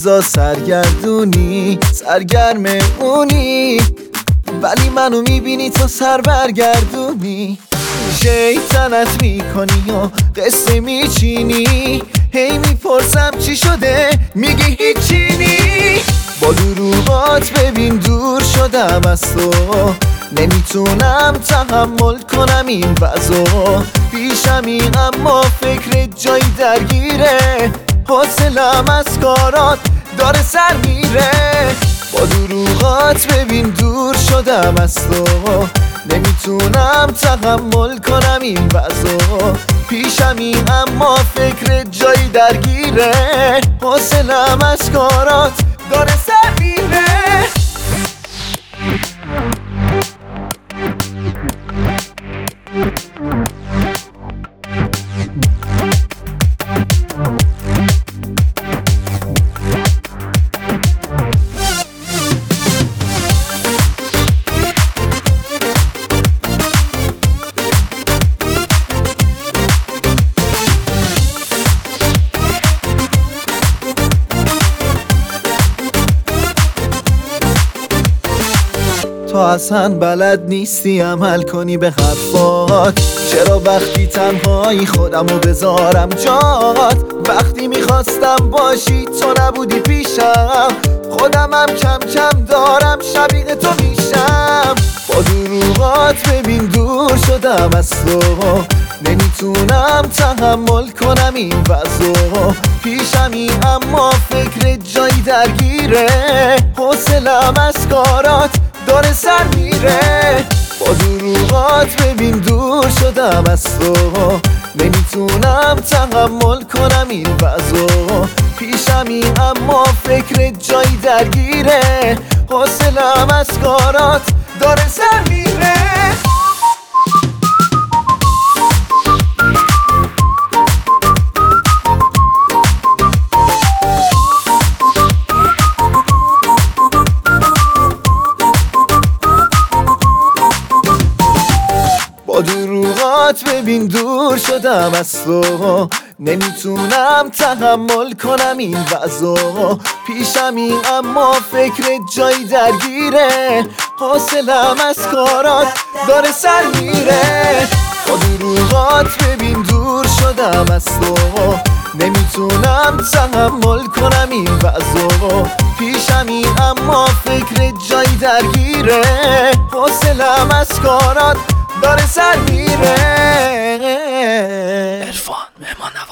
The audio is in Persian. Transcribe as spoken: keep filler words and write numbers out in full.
روزا سرگردونی سرگرمونی، ولی منو میبینی تا سر برگردونی. شیطنت میکنی و قصه میچینی، هی میپرسم چی شده میگی هیچی نی. با دروغات ببین دور شدم از تو، نمیتونم تحمل کنم این وضعو. پیشمی اما فکر جایی درگیره، حوصله‌ام از کارات داره سر میره. با دروغات ببین دور شدم از تو، نمیتونم تحمل کنم این وضعو. پیشمی اما فکر جایی درگیره، حوصله‌ام از کارات داره سر میره. تو اصلا بلد نیستی عمل کنی به حرفات. چرا وقتی تنهایی خودمو بذارم جات؟ وقتی میخواستم باشی تو نبودی پیشم، خودمم کم کم دارم شبیه تو میشم. با دروغات ببین دور شدم از تو، نمیتونم تحمل کنم این وضعو. پیشمی اما فکر جایی درگیره، حوصله‌ام از کارات داره سر میره. با دروغات ببین دور شدم از تو، نمیتونم تحمل کنم این وضعو. پیشمی اما فکر جایی درگیره، حوصله‌ام از کارات داره سر میره. با دروغات ببین دور شدم از تو، نمیتونم تحمل کنم این وضعو. پیشمی اما فکر جایی درگیره، حوصله‌ام از کارات داره سر میره. با دروغات ببین دور شدم از تو، نمیتونم تحمل کنم این وضعو. پیشمی اما فکر جایی درگیره، حوصله‌ام از کارات داره سر میره. عرفان مهمان